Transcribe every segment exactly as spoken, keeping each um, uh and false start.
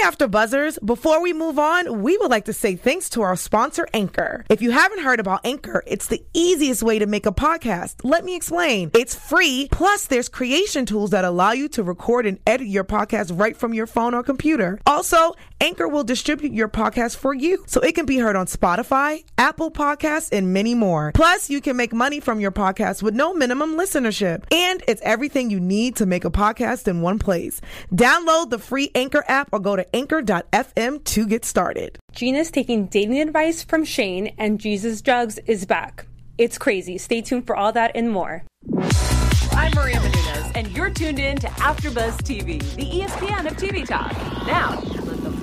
After Buzzers, before we move on, we would like to say thanks to our sponsor, Anchor. If you haven't heard about Anchor, it's the easiest way to make a podcast. Let me explain. It's free, plus there's creation tools that allow you to record and edit your podcast right from your phone or computer. Also, Anchor will distribute your podcast for you, so it can be heard on Spotify, Apple Podcasts, and many more. Plus, you can make money from your podcast with no minimum listenership. And it's everything you need to make a podcast in one place. Download the free Anchor app or go to anchor dot f m to get started. Gina's taking dating advice from Shane, and Jesus Jugs is back. It's crazy. Stay tuned for all that and more. I'm Maria Menounos, and you're tuned in to AfterBuzz T V, the E S P N of T V talk. Now, let the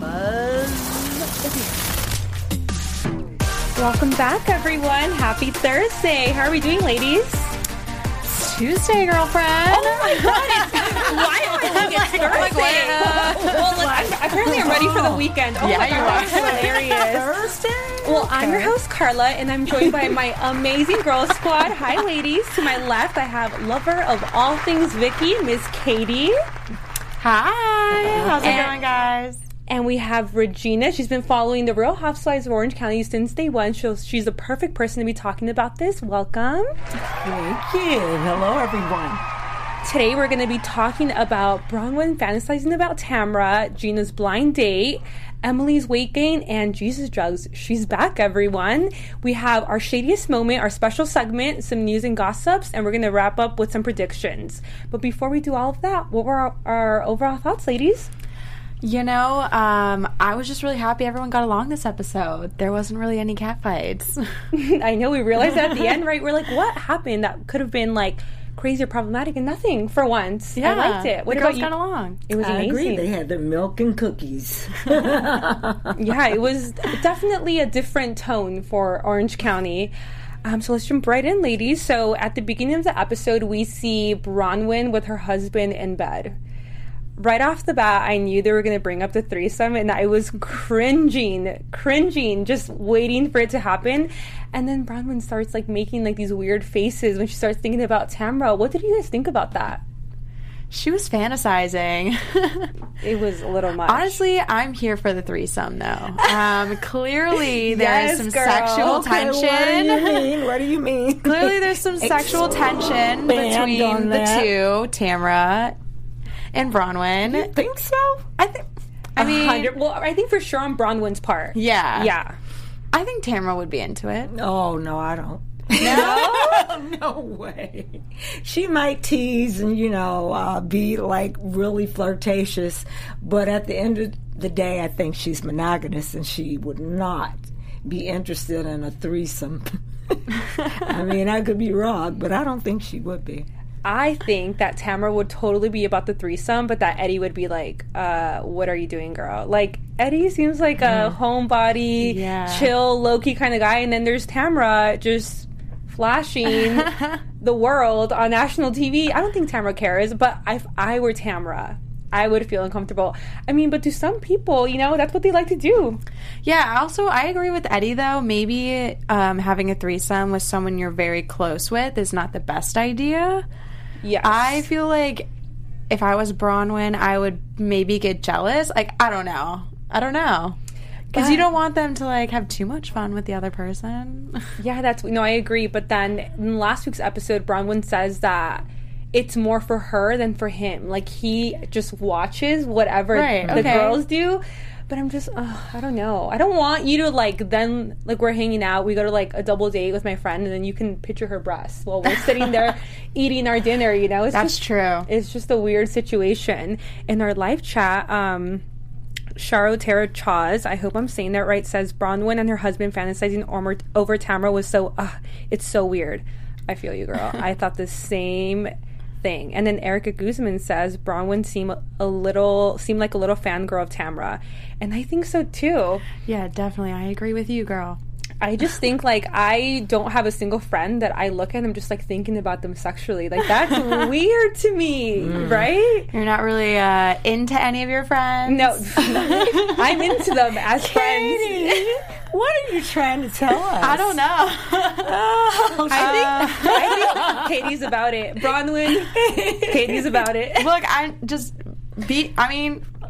buzz begin. Welcome back, everyone. Happy Thursday. How are we doing, ladies? Tuesday, girlfriend. Oh my God! Why am I thinking it's Thursday? Well, look, I'm, apparently I'm ready for the weekend. Oh yeah, my you God, are. hilarious. Thursday. Well, okay. I'm your host, Carla, and I'm joined by my amazing girl squad. Hi, ladies. To my left, I have lover of all things Vicky, Miss Katie. Hi. How's it and, going, guys? And we have Regina. She's been following the Real Housewives of Orange County since day one. So she's the perfect person to be talking about this. Welcome. Thank you. Hello, everyone. Today we're going to be talking about Bronwyn fantasizing about Tamra, Gina's blind date, Emily's weight gain, and Jesus Jugs. She's back, everyone. We have our shadiest moment, our special segment, some news and gossips, and we're going to wrap up with some predictions. But before we do all of that, what were our, our overall thoughts, ladies? You know, um, I was just really happy everyone got along this episode. There wasn't really any catfights. I know, we realized that at the end, right? We're like, what happened that could have been like crazy or problematic, and nothing for once. Yeah, I liked it. What the about girls you? got along. It was I amazing. agree. They had their milk and cookies. Yeah, it was definitely a different tone for Orange County. Um, so let's jump right in, ladies. So at the beginning of the episode, we see Bronwyn with her husband in bed. Right off the bat, I knew they were going to bring up the threesome, and I was cringing, cringing, just waiting for it to happen. And then Bronwyn starts like making like these weird faces when she starts thinking about Tamra. What did you guys think about that? She was fantasizing. It was a little much. Honestly, I'm here for the threesome, though. Um, clearly, there Yes, is some girl. sexual Okay, tension. What do you mean? What do you mean? Clearly, there's some sexual tension Expand between on the that. two, Tamra and Bronwyn. You think so? I think. I mean, one hundred Well, I think for sure on Bronwyn's part. yeah, Yeah. I think Tamra would be into it. Oh, no, I don't. No? No way. She might tease and, you know, uh, be like really flirtatious, but at the end of the day, I think she's monogamous and she would not be interested in a threesome. I mean, I could be wrong, but I don't think she would be. I think that Tamra would totally be about the threesome, but that Eddie would be like, uh, what are you doing, girl? Like, Eddie seems like a homebody, Yeah. chill, low-key kind of guy, and then there's Tamra just flashing the world on national T V. I don't think Tamra cares, but if I were Tamra, I would feel uncomfortable. I mean, but to some people, you know, that's what they like to do. Yeah, also, I agree with Eddie, though. Maybe um, having a threesome with someone you're very close with is not the best idea. Yes. I feel like if I was Bronwyn, I would maybe get jealous. Like, I don't know. I don't know. Because you don't want them to, like, have too much fun with the other person. Yeah, that's... No, I agree. But then in last week's episode, Bronwyn says that it's more for her than for him. Like, he just watches whatever Right, the okay. girls do. But I'm just, uh, I don't know. I don't want you to, like, then, like, we're hanging out. We go to, like, a double date with my friend, and then you can picture her breasts while we're sitting there eating our dinner, you know? It's That's just, true. It's just a weird situation. In our live chat, um... Sharo Tara Chaz, I hope I'm saying that right, says Bronwyn and her husband fantasizing over, over Tamra was so, uh, it's so weird. I feel you, girl. I thought the same thing. And then Erica Guzman says Bronwyn seemed a little, seemed like a little fangirl of Tamra. And I think so too. Yeah, definitely. I agree with you, girl. I just think, like, I don't have a single friend that I look at and I'm just, like, thinking about them sexually. Like, that's weird to me, mm. right? You're not really uh, into any of your friends? No. I'm into them as Katie, friends. What are you trying to tell us? I don't know. Oh, I think, I think Katie's about it. Bronwyn, Katie's about it. Look, I just be, I mean...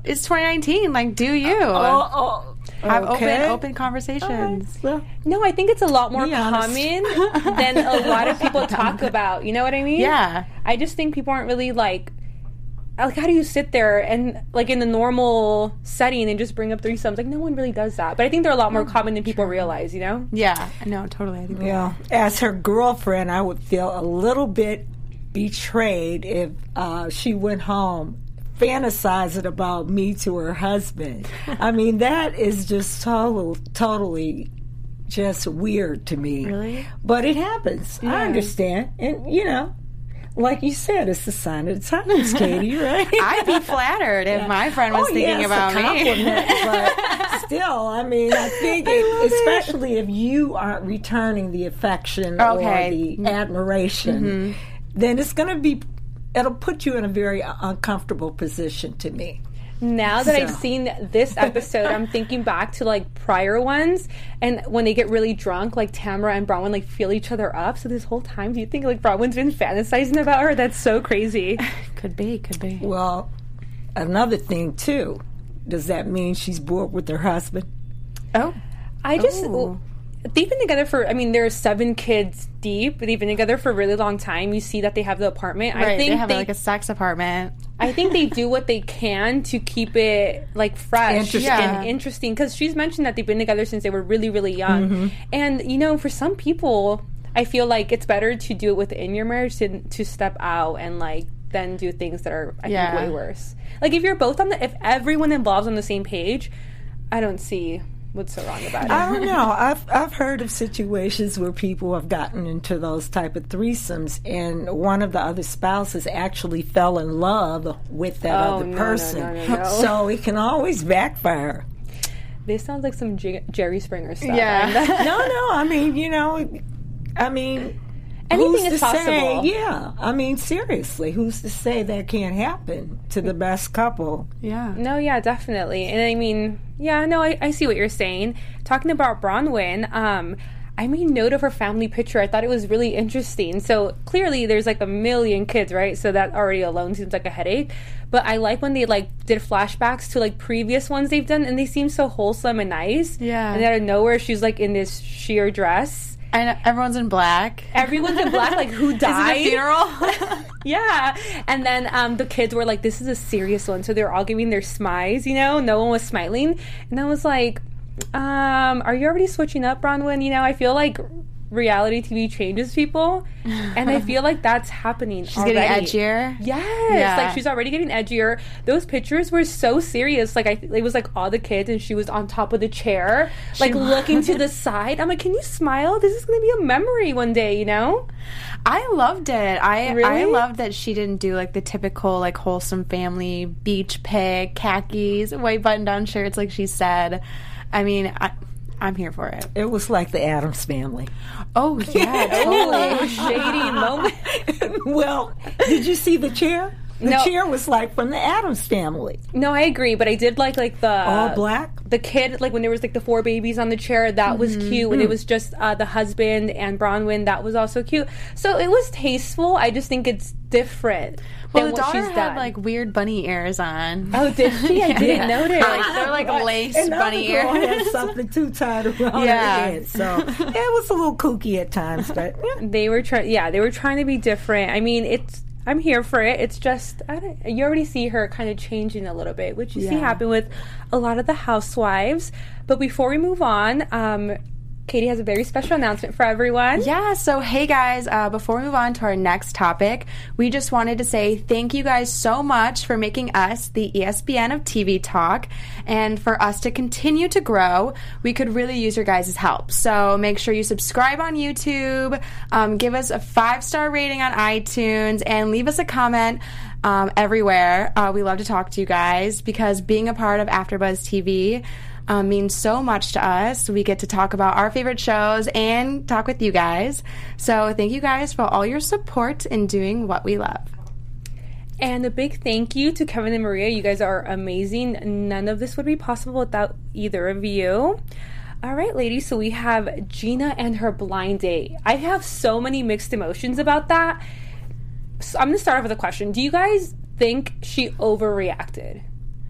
it's twenty nineteen. Like, do you Oh, oh, have okay. open open conversations? Well, No, I think it's a lot more Be honest. common than a lot of people talk about. You know what I mean? Yeah. I just think people aren't really like, like, how do you sit there and, like, in the normal setting and just bring up threesomes? Like, no one really does that. But I think they're a lot more common than people realize, you know? Yeah, no, totally. I think yeah. As her girlfriend, I would feel a little bit betrayed if uh, she went home fantasizing about me to her husband. I mean, that is just total, totally just weird to me. Really? But it happens. I understand. And, you know, like you said, it's the sign of the times, Katie, right? I'd be flattered if my friend was Oh, thinking yeah, about it's a me. compliment, but still, I mean, I think, it, especially if you aren't returning the affection Okay. or the admiration, then it's going to be, it'll put you in a very uncomfortable position to me. Now that I've So. seen this episode, I'm thinking back to, like, prior ones, and when they get really drunk, like, Tamara and Bronwyn, like, feel each other up. So this whole time, do you think, like, Bronwyn's been fantasizing about her? That's so crazy. Could be, could be. Well, another thing, too, does that mean she's bored with her husband? Oh, I just... Ooh. They've been together for, I mean, they're seven kids deep, but they've been together for a really long time. You see that they have the apartment. right. I think they have like a sex apartment. I think they do what they can to keep it, like, fresh Interesting. Yeah. and interesting. Because she's mentioned that they've been together since they were really, really young. And, you know, for some people, I feel like it's better to do it within your marriage than to step out and, like, then do things that are, I Yeah. think, way worse. Like, if you're both on the, if everyone involved on the same page, I don't see what's so wrong about it. I don't know. I've I've heard of situations where people have gotten into those type of threesomes, and one of the other spouses actually fell in love with that Oh, other no, no, person. no, no, no. So it can always backfire. This sounds like some J- Jerry Springer stuff. Yeah. And that- No, no. I mean, you know, I mean, Anything who's is to possible. say? Yeah. I mean, seriously, who's to say that can't happen to the best couple? Yeah. No, yeah, definitely. And I mean, yeah, no, I, I see what you're saying. Talking about Bronwyn, um, I made note of her family picture. I thought it was really interesting. So clearly there's like a million kids, right? So that already alone seems like a headache. But I like when they like did flashbacks to like previous ones they've done, and they seem so wholesome and nice. Yeah. And out of nowhere, she's like in this sheer dress. I know everyone's in black. Everyone's in black, like who died? Is it a funeral? Yeah. And then um, the kids were like, this is a serious one. So they were all giving their smiles, you know? No one was smiling. And I was like, um, are you already switching up, Bronwyn? You know, I feel like reality T V changes people. And I feel like that's happening She's already. getting edgier. Yes. Yeah. Like, she's already getting edgier. Those pictures were so serious. Like, I, it was like all the kids, and she was on top of the chair, like looking to the side. I'm like, can you smile? This is going to be a memory one day, you know? I loved it. I I Really? loved that she didn't do like the typical like wholesome family beach pic, khakis, white button down shirts like she said. I mean, I, I'm here for it. It was like the Addams Family. Oh yeah, totally. Oh, shady moment. Well, did you see the chair? The No. chair was like from the Addams Family. No, I agree, but I did like like the All black? the kid, like when there was like the four babies on the chair, that was cute. When it was just uh, the husband and Bronwyn, that was also cute. So it was tasteful. I just think it's different Well, than the what daughter she's had done. like weird bunny ears on. Oh, did she? I didn't notice. Like, they're like lace Another bunny girl had ears. something too tied around Yeah. her head. So it was a little kooky at times, but yeah. They were trying, yeah, they were trying to be different. I mean, it's. I'm here for it. It's just I don't, you already see her kind of changing a little bit, which you see Yeah. happen with a lot of the housewives. But before we move on, um, Katie has a very special announcement for everyone. Yeah, so hey guys, uh, before we move on to our next topic, we just wanted to say thank you guys so much for making us the E S P N of T V Talk, and for us to continue to grow, we could really use your guys' help. So make sure you subscribe on YouTube, um, give us a five-star rating on iTunes, and leave us a comment um, everywhere. Uh, we love to talk to you guys because being a part of AfterBuzz T V Um, means so much to us. We get to talk about our favorite shows and talk with you guys. So thank you guys for all your support in doing what we love. And a big thank you to Kevin and Maria. You guys are amazing. None of this would be possible without either of you. All right, ladies, so we have Gina and her blind date. I have so many mixed emotions about that. So I'm going to start off with a question. Do you guys think she overreacted?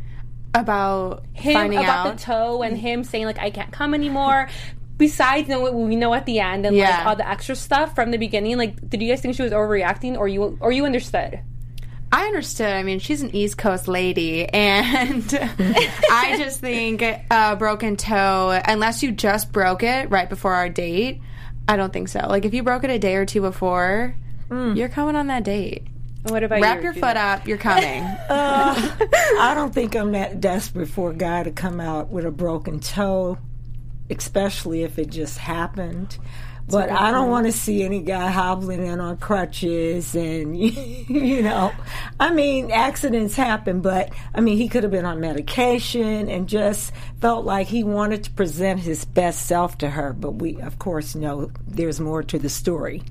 About him finding about out? the toe and him saying like I can't come anymore. Besides, you know, what we know at the end and Yeah. like all the extra stuff from the beginning. Like, did you guys think she was overreacting, or you or you understood? I understood. I mean, she's an East Coast lady, and I just think a broken toe, unless you just broke it right before our date, I don't think so. Like, if you broke it a day or two before, mm. you're coming on that date. What about Wrap you, your Gina? foot up. You're coming. uh, I don't think I'm that desperate for a guy to come out with a broken toe, especially if it just happened. But I don't want to see any guy hobbling in on crutches and, you know, I mean, accidents happen, but, I mean, he could have been on medication and just felt like he wanted to present his best self to her. But we, of course, know there's more to the story.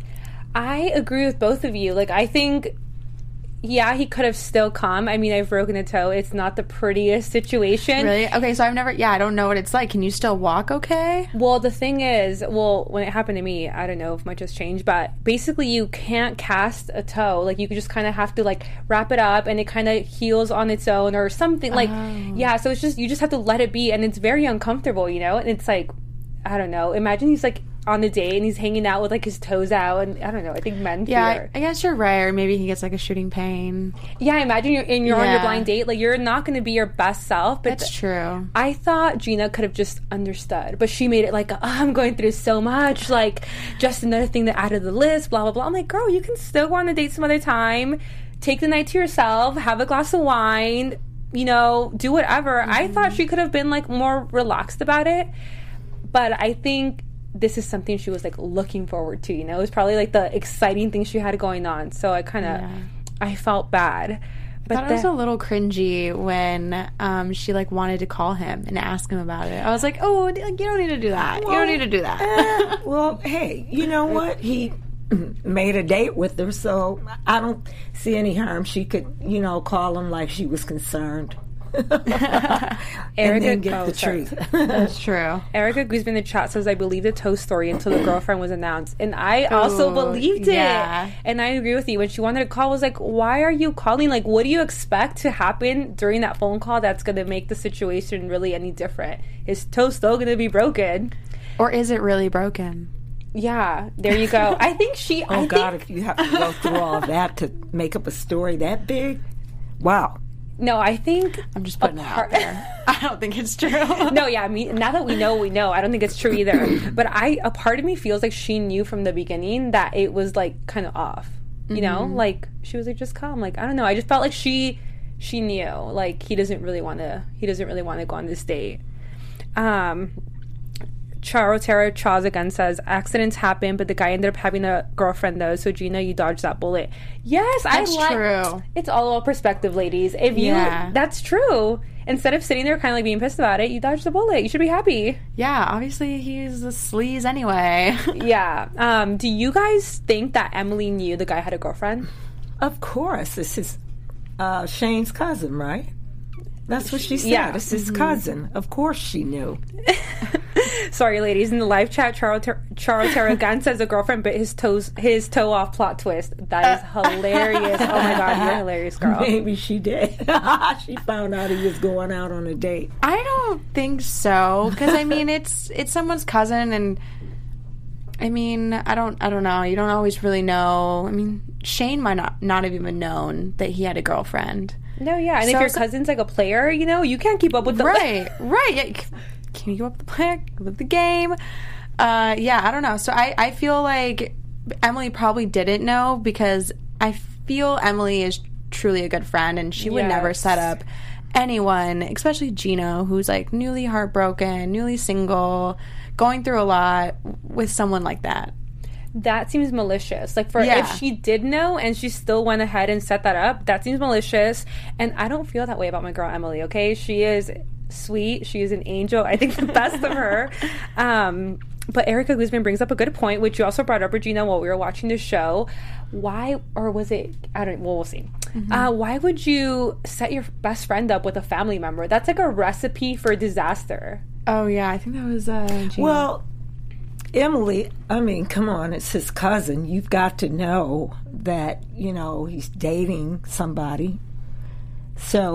I agree with both of you. Like, I think, yeah, he could have still come. I mean, I've broken a toe. It's not the prettiest situation. Really? Okay, so I've never, yeah, I don't know what it's like. Can you still walk okay? Well, the thing is, well, when it happened to me, I don't know if much has changed, but basically you can't cast a toe. Like, you just kind of have to, like, wrap it up and it kind of heals on its own or something. Like, Oh. yeah, so it's just, you just have to let it be, and it's very uncomfortable, you know? And it's like, I don't know. Imagine he's, like, on a date and he's hanging out with like his toes out, and I don't know, I think men Yeah, fear. I, I guess you're right. Or maybe he gets like a shooting pain. Yeah, imagine you're and you're on your Yeah. blind date, like you're not going to be your best self. But That's true. I thought Gina could have just understood, but she made it like, oh, I'm going through so much, like just another thing to add to the list, blah blah blah. I'm like, girl, you can still go on a date some other time, take the night to yourself, have a glass of wine, you know, do whatever. Mm-hmm. I thought she could have been like more relaxed about it, but I think this is something she was like looking forward to, you know. It was probably like the exciting thing she had going on, so I kind of Yeah. I felt bad. But I thought it was a little cringy when um, she like wanted to call him and ask him about it. I was like, oh, like, you don't need to do that. you don't need to do that. Uh, well, hey, you know what? He made a date with her, so I don't see any harm. She could, you know, call him like she was concerned. Erica, and then get oh, the sorry. truth. That's true. Erica Guzman in the chat says, I believe the toe story until the girlfriend was announced. And I also Ooh, believed it. yeah. And I agree with you. When she wanted to call, I was like, why are you calling? Like, what do you expect to happen during that phone call that's going to make the situation really any different? Is toe still going to be broken? Or is it really broken? Yeah, there you go. I think she... Oh, I God, think, if you have to go through all that to make up a story that big, wow. No, I think... I'm just putting it out there. I don't think it's true. No, yeah, me, now that we know, we know. I don't think it's true either. But I, a part of me feels like she knew from the beginning that it was like kind of off. You mm-hmm. know, like she was like, just come. Like, I don't know. I just felt like she, she knew. Like he doesn't really want to. He doesn't really want to go on this date. Um. Charo Terra Charles again says, accidents happen, but the guy ended up having a girlfriend though, so Gina, you dodged that bullet. Yes, that's I like true. It's all about perspective, ladies. If you Yeah. that's true. Instead of sitting there kind of like being pissed about it, you dodged the bullet. You should be happy. Yeah, obviously he's a sleaze anyway. Yeah. Um, do you guys think that Emily knew the guy had a girlfriend? Of course. This is uh, Shane's cousin, right? That's what she said. Yeah. It's his cousin. Of course she knew. Sorry, ladies. In the live chat, Charles Ter- Charles Terra again says a girlfriend bit his toes his toe off. Plot twist. That is hilarious. Oh my god, you're hilarious, girl. Maybe she did. She found out he was going out on a date. I don't think so, because I mean it's it's someone's cousin, and I mean I don't I don't know. You don't always really know. I mean Shane might not not have even known that he had a girlfriend. No, yeah, and So if your so- cousin's like a player, you know, you can't keep up with the Right, right. Yeah, can you go up the player with the game? Uh, yeah, I don't know. So I, I feel like Emily probably didn't know, because I feel Emily is truly a good friend, and she would never Yes. set up anyone, especially Gino, who's like newly heartbroken, newly single, going through a lot, with someone like that. That seems malicious. Like, for Yeah. if she did know and she still went ahead and set that up, that seems malicious. And I don't feel that way about my girl Emily. Okay, she is sweet. She is an angel. I think the best of her. Um, but Erica Guzman brings up a good point, which you also brought up, Regina, while we were watching the show. Why, or was it? I don't. Well, we'll see. Mm-hmm. Uh, why would you set your best friend up with a family member? That's like a recipe for disaster. Oh yeah, I think that was uh, Gino. Well, Emily, I mean, come on, it's his cousin. You've got to know that, you know, he's dating somebody. So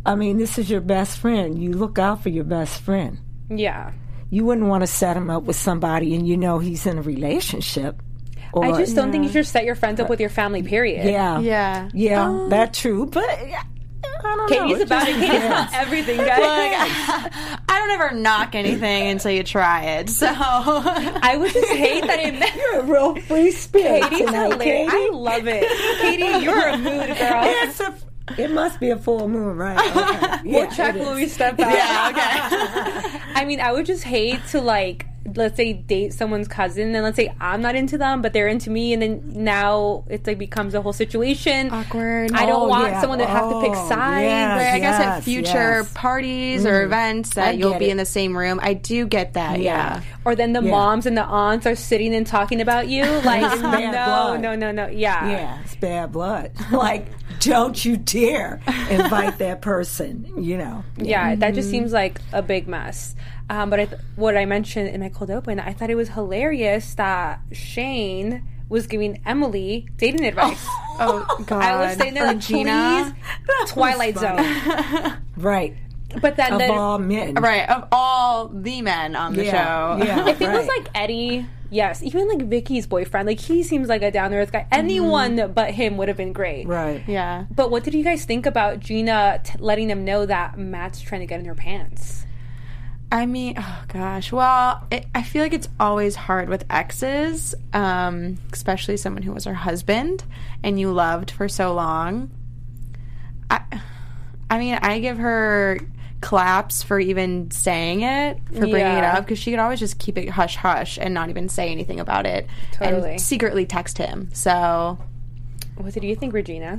I mean, this is your best friend. You look out for your best friend. Yeah. You wouldn't want to set him up with somebody and you know he's in a relationship. Or, I just don't think you should set your friends up with your family, period. Yeah. Yeah. Yeah, Um, that's true. But I don't Katie's know. about it. Katie's about everything, guys. I don't ever knock anything until you try it. So I would just hate that it You're a real free spirit Katie's tonight, hilarious. Katie. I love it. Katie, you're a mood girl. It's a, it must be a full moon, right? Okay. We'll Yeah, check it when is. we step out. yeah, okay. I mean, I would just hate to, like, let's say date someone's cousin, and let's say I'm not into them, but they're into me, and then now it's like becomes a whole situation. Awkward. I don't Oh, want yeah. someone to have to pick Oh, sides. yeah. Right, I guess at Yes, future yes. parties or events that I you'll get be it. in the same room. I do get that. Yeah. Yeah. Or then the Yeah. moms and the aunts are sitting and talking about you. Like, It's bad no, blood. no, no, no. Yeah. Yeah, it's bad blood. Like, don't you dare invite that person, you know. Yeah, that just seems like a big mess. Um, but I th- what I mentioned in my cold open, I thought it was hilarious that Shane was giving Emily dating advice. Oh God. I was saying there, like, Regina. please, Twilight Zone. Right. But then, Of then all men. Right, of all the men on the Yeah, show. yeah. if it was right. like Eddie, yes, even like Vicky's boyfriend, like he seems like a down to earth guy. Anyone but him would have been great. Right. Yeah. But what did you guys think about Gina t- letting him know that Matt's trying to get in her pants? I mean, oh gosh. Well, it, I feel like it's always hard with exes, um, especially someone who was her husband and you loved for so long. I, I mean, I give her claps for even saying it, for bringing it Yeah. up, because she could always just keep it hush hush and not even say anything about it, Totally. and secretly text him. So, What did you think, Regina?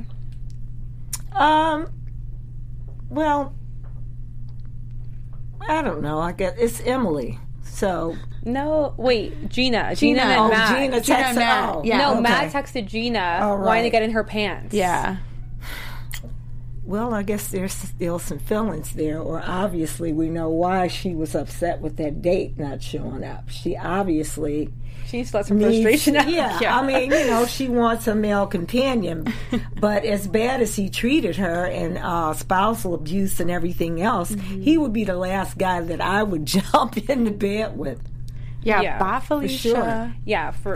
Um, well, I don't know. I guess it's Emily. So, No, wait, Gina. Gina, and oh, Matt. Gina Gina texted. and Matt. Oh, Yeah. no, okay. Matt texted Gina Oh, wanting right. to get in her pants. yeah. Well, I guess there's still some feelings there, or obviously we know why she was upset with that date not showing up. She obviously She needs to let some needs- frustration out. Yeah, I mean, you know, she wants a male companion, but as bad as he treated her and uh, spousal abuse and everything else, he would be the last guy that I would jump into bed with. Yeah, Yeah, bye, Felicia. sure. Yeah, for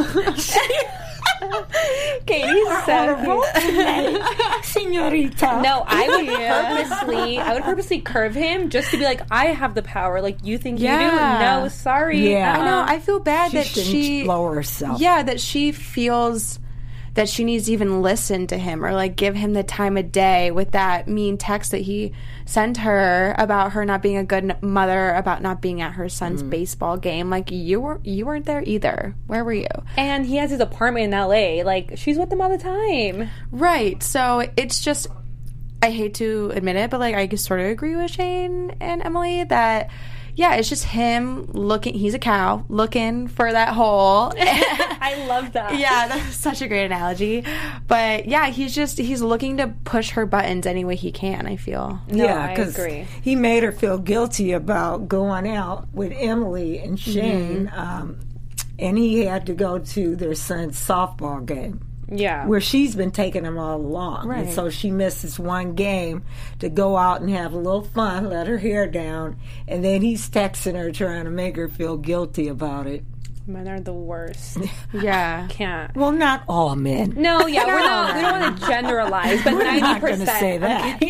Katie's so cute. Senorita. No, I would purposely, I would purposely curve him just to be like, I have the power. Like, you think Yeah. you do? No, sorry. Yeah. I know. I feel bad She that shouldn't she lower herself. Yeah, that she feels that she needs to even listen to him or like give him the time of day with that mean text that he sent her about her not being a good n- mother, about not being at her son's baseball game. Like you were, you weren't there either. Where were you? And he has his apartment in L A. Like, she's with him all the time. Right. So it's just, I hate to admit it, but like I sort of agree with Shane and Emily that. Yeah, it's just him looking. He's a cow looking for that hole. I love that. Yeah, that's such a great analogy. But yeah, he's just he's looking to push her buttons any way he can, I feel. No, yeah, I 'cause agree. he made her feel guilty about going out with Emily and Shane, um, and he had to go to their son's softball game. Yeah. Where she's been taking him all along. Right. And so she misses one game to go out and have a little fun, let her hair down, and then he's texting her trying to make her feel guilty about it. Men are the worst. Yeah. Can't. Well, not all men. No, yeah, we're not. We don't want to generalize, but We're ninety not going percent. to say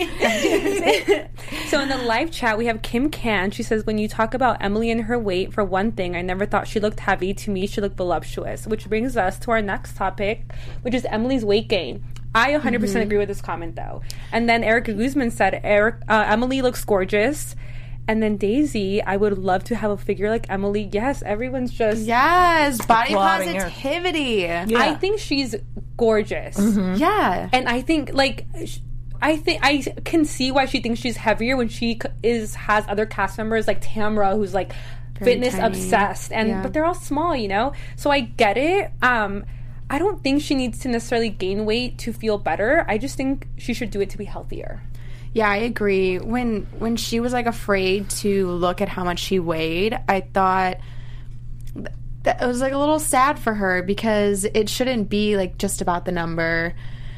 that. So in the live chat, we have Kim Can. She says, when you talk about Emily and her weight, for one thing, I never thought she looked heavy. To me, she looked voluptuous. Which brings us to our next topic, which is Emily's weight gain. I one hundred percent Mm-hmm. agree with this comment, though. And then Erica Guzman said, Eric, uh, Emily looks gorgeous. And then Daisy, I would love to have a figure like Emily. Yes, everyone's just... Yes, body Applauding her. positivity. Yeah. I think she's gorgeous. Yeah. And I think, like... sh- I think I can see why she thinks she's heavier when she c- is has other cast members like Tamra, who's like Very fitness tiny. obsessed, and Yeah. but they're all small, you know. So I get it. Um, I don't think she needs to necessarily gain weight to feel better. I just think she should do it to be healthier. Yeah, I agree. When when she was like afraid to look at how much she weighed, I thought th- that it was like a little sad for her because it shouldn't be like just about the number.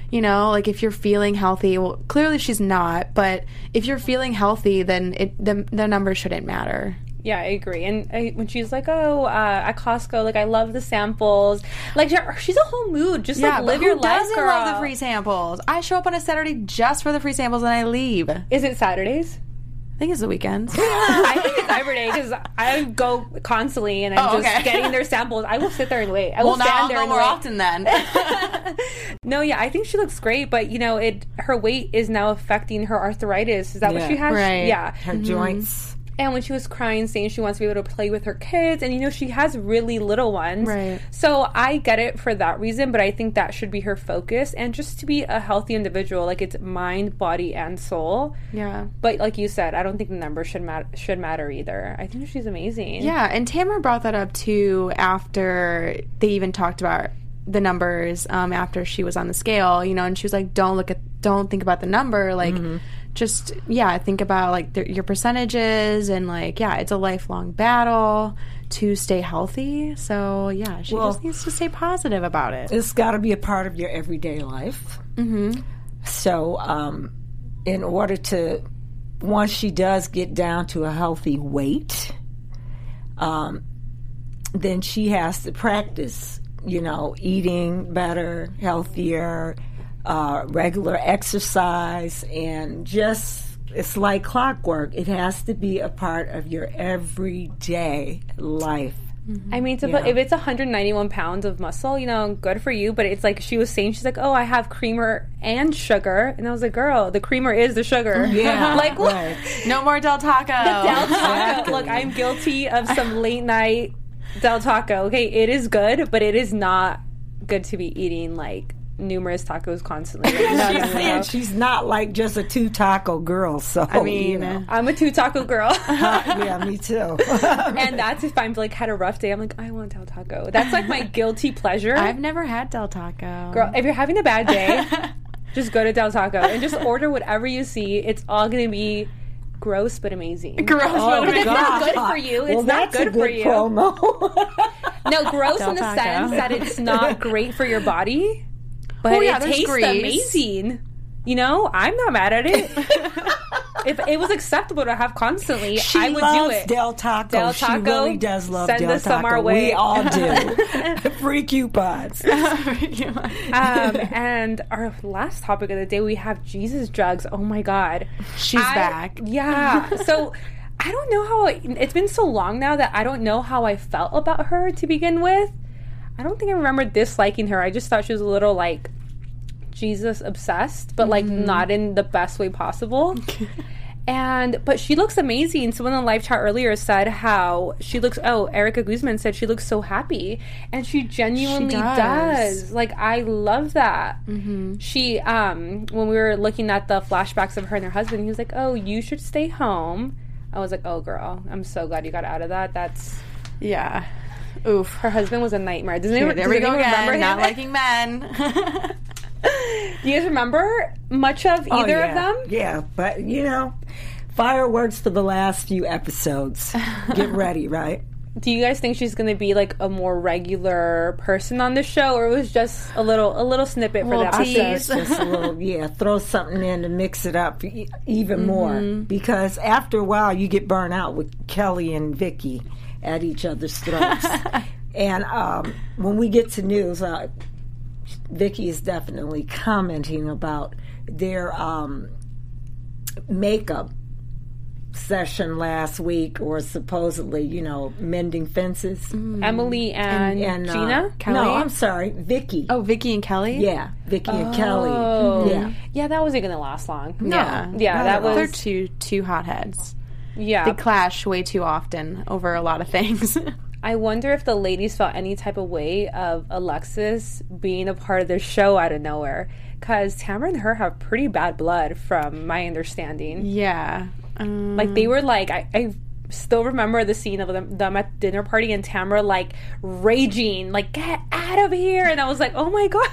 You know, like if you're feeling healthy, well, clearly she's not, but if you're feeling healthy, then it, the, the numbers shouldn't matter. Yeah, I agree. And I, when she's like, oh, uh, at Costco, like, I love the samples. Like, she's a whole mood. Just, Yeah, like, live but your who life, doesn't girl. love the free samples? I show up on a Saturday just for the free samples and I leave. I Is it Saturdays? think it's the weekends. I think it's every day because I go constantly and I'm Oh, just okay. getting their samples. I will sit there and wait. I will Well, now stand I'll there go and more wait. often then. No, yeah, I think she looks great, but you know, it her weight is now affecting her arthritis. Is that what Yeah. she has? Right. Yeah. Her joints. And when she was crying, saying she wants to be able to play with her kids, and you know, she has really little ones. Right. So I get it for that reason, but I think that should be her focus, and just to be a healthy individual, like it's mind, body, and soul. Yeah. But like you said, I don't think the numbers should matter should matter either. I think she's amazing. Yeah, and Tamara brought that up too after they even talked about the numbers um, after she was on the scale, you know, and she was like, don't look at, don't think about the number, like, Mm-hmm. just, yeah, think about, like, the, your percentages, and, like, yeah, it's a lifelong battle to stay healthy, so, yeah, she Well- just needs to stay positive about it. It's got to be a part of your everyday life. Mm-hmm. So, um, in order to, once she does get down to a healthy weight, um, then she has to practice, you know, eating better, healthier, uh, regular exercise, and just, it's like clockwork. It has to be a part of your everyday life. I mean, to Yeah. put, if it's one hundred ninety-one pounds of muscle, you know, good for you. But it's like she was saying, she's like, oh, I have creamer and sugar. And I was like, girl, the creamer is the sugar. Yeah, like, what? right. No more Del Taco. Del Taco. Exactly. Look, I'm guilty of some late night Del Taco. Okay, it is good, but it is not good to be eating like numerous tacos constantly. Like, no, no, She's no, no. saying she's not like just a two taco girl. So I mean, you know. I'm a two taco girl. Yeah, me too. And that's if I'm like had a rough day. I'm like, I want Del Taco. That's like my guilty pleasure. I've never had Del Taco. Girl, if you're having a bad day, just go to Del Taco and just order whatever you see. It's all going to be gross but amazing. Gross, Oh, But it's not God. good for you. It's well, not that's good, a good for you. promo. No, gross Del in the Taco. sense that it's not great for your body, but Well, yeah, it there's tastes grease. amazing. You know, I'm not mad at it. If it was acceptable to have constantly, She I would loves do it. Del Taco. Del She Taco, really does love send Del us some Taco. our way. We all do. Free coupons. Um, and our last topic of the day, we have Jesus drugs. Oh my God. She's I- back. Yeah. So I don't know how, I, it's been so long now that I don't know how I felt about her to begin with. I don't think I remember disliking her. I just thought she was a little like Jesus obsessed, but like not in the best way possible. And but she looks amazing. Someone in the live chat earlier said how she looks. Oh, Erica Guzman said she looks so happy, and she genuinely She does. does. Like I love that. Mm-hmm. She um when we were looking at the flashbacks of her and her husband, he was like, "Oh, you should stay home." I was like, "Oh, girl, I'm so glad you got out of that." That's Yeah. Oof. her husband was a nightmare. Does Here, anyone, there does we go anyone remember again. him? Not liking men. Do you guys remember much of Oh, either yeah. of them? Yeah, but you know, fireworks for the last few episodes. Get ready, right? Do you guys think she's going to be like a more regular person on the show, or it was just a little a little snippet for Little that tease. episode? Just a little, yeah, throw something in to mix it up e- even Mm-hmm. more. Because after a while, you get burnt out with Kelly and Vicky at each other's throats. And um, when we get to news, uh, Vicky is definitely commenting about their um, makeup session last week, or supposedly, you know, mending fences. Emily and, And uh, Gina? Kelly? No, I'm sorry, Vicky. Oh, Vicky and Kelly? Yeah, Vicky and Oh. Kelly. Yeah. Yeah, that wasn't going to last long. Yeah. Yeah, not that at all. was. They're two two hotheads. Yeah. They clash way too often over a lot of things. I wonder if the ladies felt any type of way of Alexis being a part of their show out of nowhere. Because Tamara and her have pretty bad blood, from my understanding. yeah. Um, Like, they were like, I, I still remember the scene of them, them at dinner party and Tamara, like, raging, like, get out of here. And I was like, oh my God.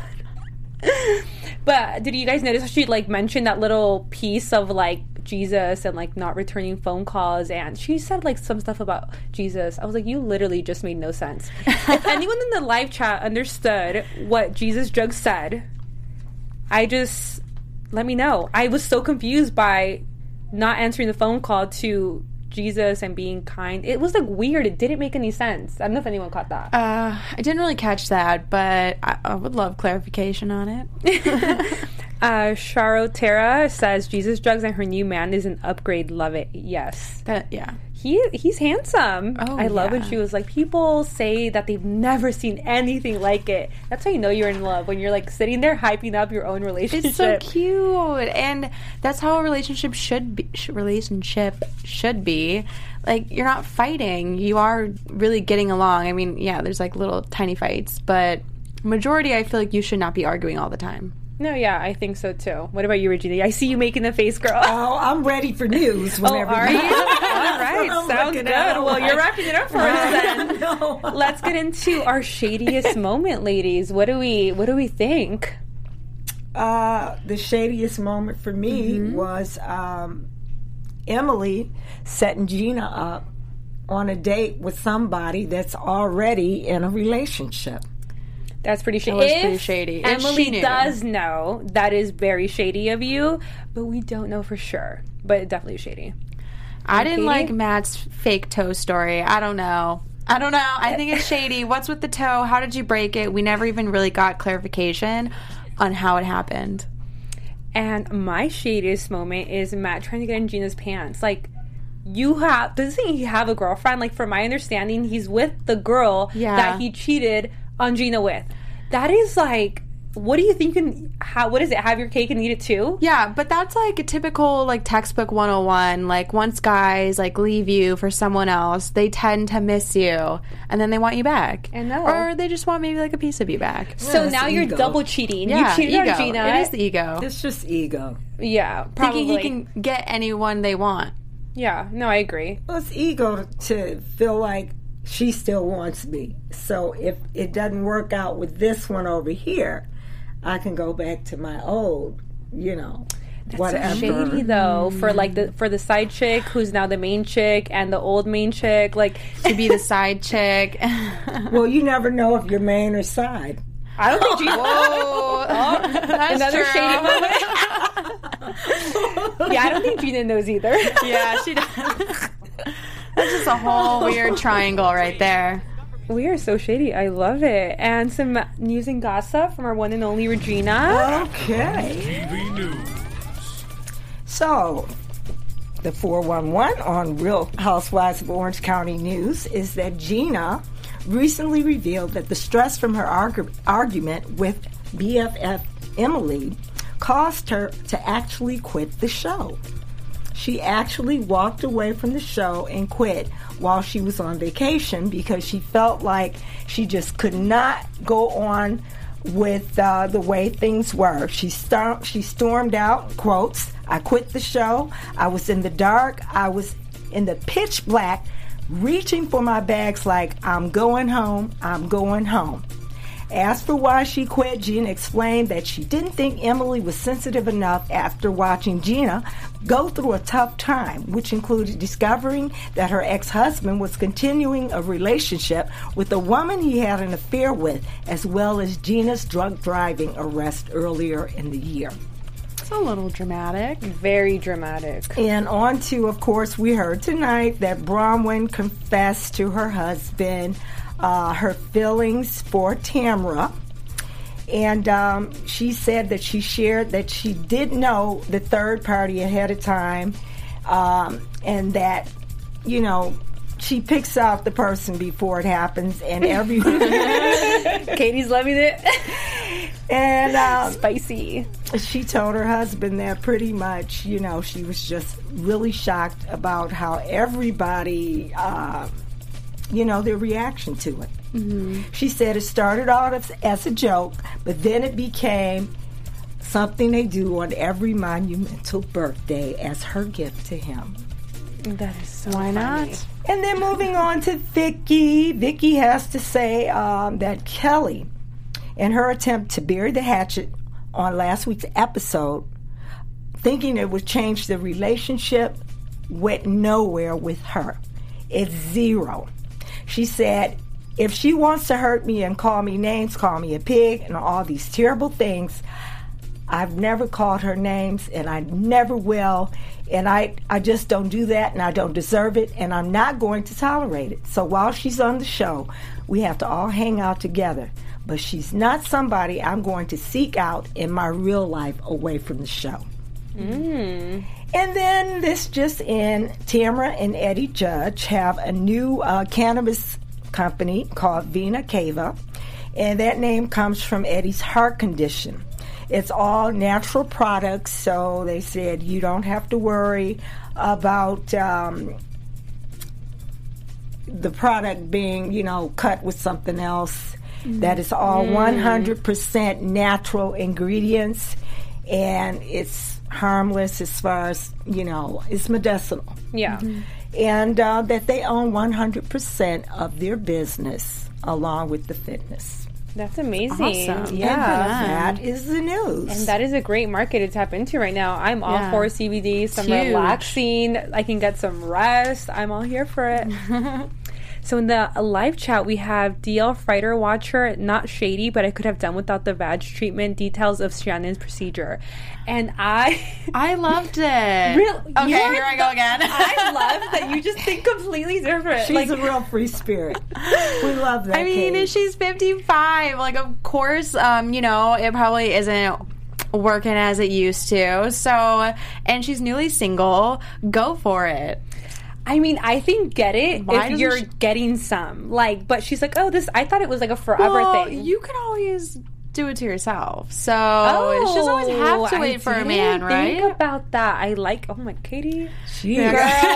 But did you guys notice how she, like, mentioned that little piece of, like, Jesus and, like, not returning phone calls? And she said, like, some stuff about Jesus. I was like, you literally just made no sense. If anyone in the live chat understood what Jesus Jug said, I just, let me know. I was so confused by not answering the phone call to Jesus and being kind. It was like weird. It didn't make any sense. I don't know if anyone caught that. Uh, I didn't really catch that, but I, I would love clarification on it. uh, Sharo Terra says Jesus drugs and her new man is an upgrade. Love it. Yes. That yeah. He he's handsome. Oh, I love yeah. when she was like, people say that they've never seen anything like it. That's how you know you're in love, when you're like sitting there hyping up your own relationship. It's so cute, and that's how a relationship should be. Sh- relationship should be. Like, you're not fighting; you are really getting along. I mean, yeah, there's like little tiny fights, but majority, I feel like you should not be arguing all the time. No, yeah, I think so too. What about you, Regina? I see you making the face, girl. Oh, I'm ready for news whenever Oh, are you you? All right, I'm sounds looking good. at it Well, like- you're wrapping it up for us then. No. Let's get into our shadiest moment, ladies. What do we What do we think? Uh, the shadiest moment for me Mm-hmm. was um, Emily setting Gina up on a date with somebody that's already in a relationship. That's pretty shady. was If pretty shady. If Emily she knew. does know, that is very shady of you, but we don't know for sure. But it definitely is shady. I didn't Katie? like Matt's fake toe story. I don't know. I don't know. I think it's shady. What's with the toe? How did you break it? We never even really got clarification on how it happened. And my shadiest moment is Matt trying to get in Gina's pants. Like, you have, doesn't he have a girlfriend? Like, from my understanding, he's with the girl Yeah. that he cheated on Gina with. That is like, what do you think you can, how, what is it, have your cake and eat it too? Yeah, but that's like a typical like textbook one oh one. Like, once guys like leave you for someone else, they tend to miss you and then they want you back. I know. Or they just want maybe like a piece of you back. So it's now you're ego. double cheating. Yeah, you cheated ego. on Gina. It is the ego. It's just ego. Yeah, probably. Thinking he can get anyone they want. Yeah, no, I agree. Well, it's ego to feel like she still wants me. So if it doesn't work out with this one over here, I can go back to my old, you know, whatever. Shady though, for like the for the side chick who's now the main chick and the old main chick, like To be the side chick. Well, you never know if you're main or side. I don't think Gina. Oh, that's Another true. shady moment. Yeah, I don't think Gina knows either. Yeah, she does. That's just a whole weird triangle right there. We are so shady. I love it. And some news and gossip from our one and only Regina. Okay. So, the four one one on Real Housewives of Orange County News is that Gina recently revealed that the stress from her argu- argument with B F F Emily caused her to actually quit the show. She actually walked away from the show and quit while she was on vacation because she felt like she just could not go on with uh, the way things were. She, stor- she stormed out, quotes, "I quit the show. I was in the dark. I was in the pitch black, reaching for my bags like, I'm going home, I'm going home." As for why she quit, Gina explained that she didn't think Emily was sensitive enough after watching Gina go through a tough time, which included discovering that her ex-husband was continuing a relationship with a woman he had an affair with, as well as Gina's drug driving arrest earlier in the year. It's a little dramatic. Very dramatic. And on to, of course, we heard tonight that Bronwyn confessed to her husband uh, her feelings for Tamra. And um, she said that she shared that she did know the third party ahead of time, um, and that, you know, she picks out the person before it happens, and every Katie's loving it. and um, Spicy. she told her husband that pretty much, you know, she was just really shocked about how everybody, uh, you know, their reaction to it. Mm-hmm. She said it started out as, as a joke, but then it became something they do on every monumental birthday as her gift to him. That is so Why funny. not? And then moving on to Vicky. Vicky has to say um, that Kelly, in her attempt to bury the hatchet on last week's episode, thinking it would change the relationship, went nowhere with her. It's zero. She said, if she wants to hurt me and call me names, call me a pig, and all these terrible things, I've never called her names, and I never will. And I, I just don't do that, and I don't deserve it, and I'm not going to tolerate it. So while she's on the show, we have to all hang out together. But she's not somebody I'm going to seek out in my real life away from the show. Mm. And then this just in, Tamara and Eddie Judge have a new uh, cannabis company called Vina Cava, and that name comes from Eddie's heart condition. It's all natural products, so they said you don't have to worry about um, the product being, you know, cut with something else. Mm. That is all mm. one hundred percent natural ingredients, and it's harmless as far as, you know, it's medicinal. Yeah. Mm-hmm. And uh, that they own one hundred percent of their business along with the fitness. That's amazing. Awesome. Yeah. And that is the news. And that is a great market to tap into right now. I'm all Yeah. for C B D, some Huge. relaxing. I can get some rest. I'm all here for it. So in the live chat, we have D L Fighter Watcher, not shady, but I could have done without the vag treatment, details of Shannon's procedure. And I... I loved it. Real, Okay, you're here I go the- again. I love that you just think completely different. She's like, a real free spirit. We love that. I mean, Katie. she's fifty-five. Like, of course, um, you know, it probably isn't working as it used to. So, and she's newly single. Go for it. I mean, I think get it Why if doesn't you're she- getting some. Like, but she's like, oh, this, I thought it was like a forever Well, thing. you can always do it to yourself. So, she doesn't always have to I wait for a didn't man, right? Think about that. I like, oh my, Katie. She, Girl,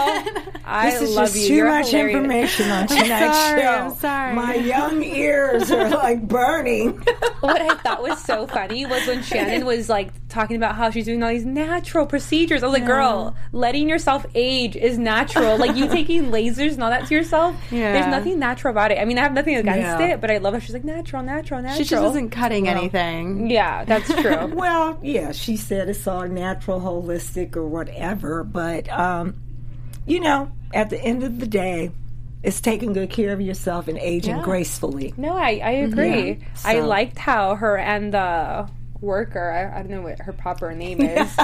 I this is love just you. too You're much hilarious. information on tonight's sorry, show. I'm sorry. My young ears are like burning. What I thought was so funny was when Shannon was like talking about how she's doing all these natural procedures. I was like, girl, letting yourself age is natural. Like you taking lasers and all that to yourself. Yeah. There's nothing natural about it. I mean, I have nothing against Yeah. it, but I love how she's like natural, natural, natural. She just isn't cutting anything. Yeah, that's true. Well, yeah, she said it's all natural, holistic, or whatever. But, um, you know, at the end of the day, it's taking good care of yourself and aging Yeah. gracefully. No, I, I agree. Yeah, I so- liked how her and the worker, I, I don't know what her proper name is,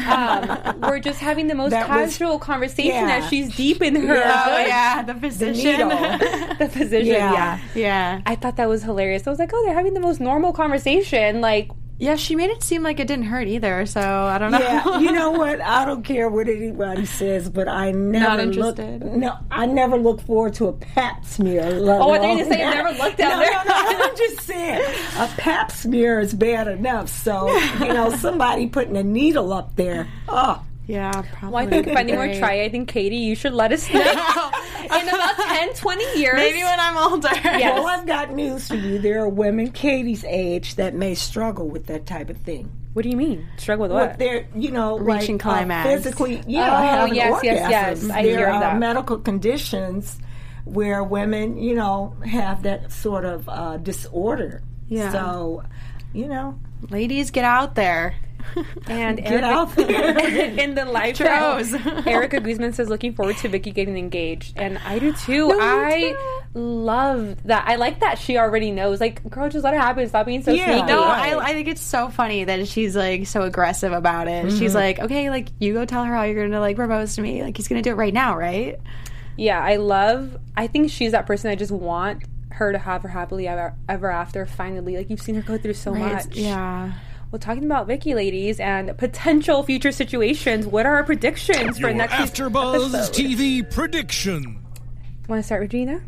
um, we're just having the most That was- casual conversation yeah. as she's deep in her Yeah. Oh, yeah, the The physician. needle. the position. Yeah. Yeah. Yeah. I thought that was hilarious. I was like, oh, they're having the most normal conversation. Like, Yeah, she made it seem like it didn't hurt either, so I don't know. Yeah, you know what? I don't care what anybody says, but I never look. interested? No, I never look forward to a Pap smear. oh, I thought you were going to say you never looked down no, there. No, no, I'm just saying a Pap smear is bad enough. So you know, somebody putting a needle up there. Oh, Yeah, probably. well, I think if anyone Great. try, I think, Katie, you should let us know. In about ten, twenty years. Maybe when I'm older. Yes. well, I've got news for you. There are women Katie's age that may struggle with that type of thing. What do you mean? Struggle with What what? they're, you know, Reaching like, uh, climax. physically, yeah, Oh, having yes, yes, orgasms. yes. I there hear of are that. medical conditions where women, you know, have that sort of uh, disorder. Yeah. So, you know, Ladies, get out there. And get Erica, out there. in the live Tros. chat, Erica Guzman says looking forward to Vicky getting engaged, and I do too. No, me I too. love that. I like that she already knows. Like, girl, just let it happen. Stop being so Yeah. sneaky. No, Right. I, I think it's so funny that she's like so aggressive about it. She's like, okay, like you go tell her how you're gonna like propose to me. Like he's gonna do it right now, right? Yeah, I love. I think she's that person I just want her to have her happily ever, ever after. Finally, like you've seen her go through so much. Yeah. Well, talking about Vicky, ladies, and potential future situations, what are our predictions for Your next week's AfterBuzz episode? T V prediction. Want to start, Regina?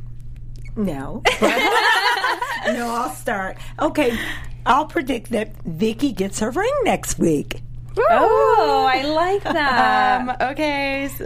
No. But- no, I'll start. Okay, I'll predict that Vicky gets her ring next week. Oh, I like that. Um, okay. so-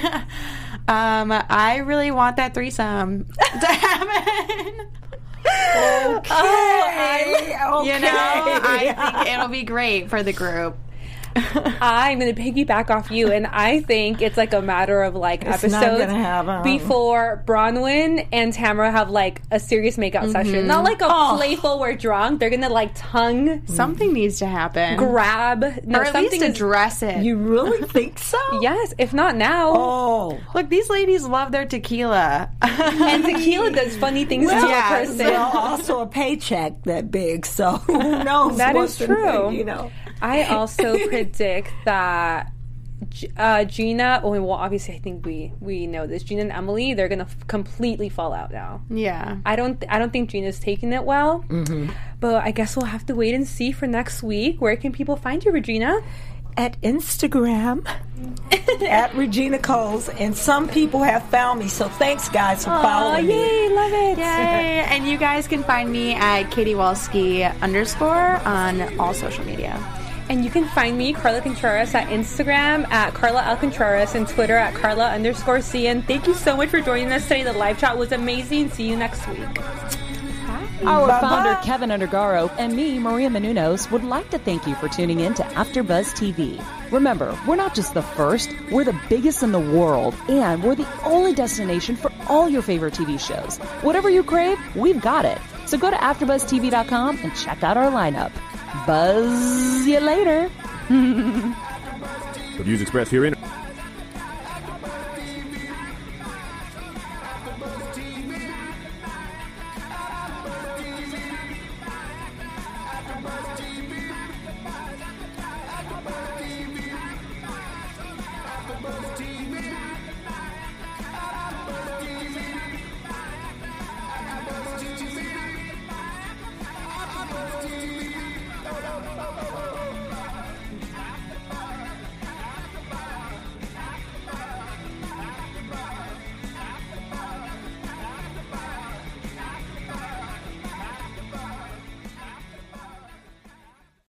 um, I really want that threesome to happen. Okay. Oh, okay. You know, I think it'll be great for the group. I'm going to piggyback off you, and I think it's like a matter of like It's not episodes gonna happen. before Bronwyn and Tamara have like a serious makeout session. Not like a Oh. playful we're drunk. They're going to like tongue Something needs to happen. grab. No, or at something least is- address it. You really think so? Yes, if not now. Oh. Look, these ladies love their tequila. And tequila does funny things to yeah, a person. Well, also a paycheck that big, so who knows? That what's is in true. it, you know. I also predict that uh, Gina, oh, well, obviously, I think we we know this. Gina and Emily, they're gonna f- completely fall out now. Yeah, I don't, th- I don't think Gina's taking it well. Mm-hmm. But I guess we'll have to wait and see for next week. Where can people find you, Regina? At Instagram, at Regina Coles, and some people have found me, so thanks, guys, for Aww, following yay, me. love it. Yay! And you guys can find me at Katie Walski underscore on all social media. And you can find me, Carla Contreras, at Instagram at Carla L. Contreras and Twitter at Carla underscore C. And thank you so much for joining us today. The live chat was amazing. See you next week. Our Bye-bye. founder, Kevin Undergaro, and me, Maria Menounos, would like to thank you for tuning in to AfterBuzz T V. Remember, we're not just the first, we're the biggest in the world, and we're the only destination for all your favorite T V shows. Whatever you crave, we've got it. So go to after buzz T V dot com and check out our lineup. Buzz you later. The views expressed herein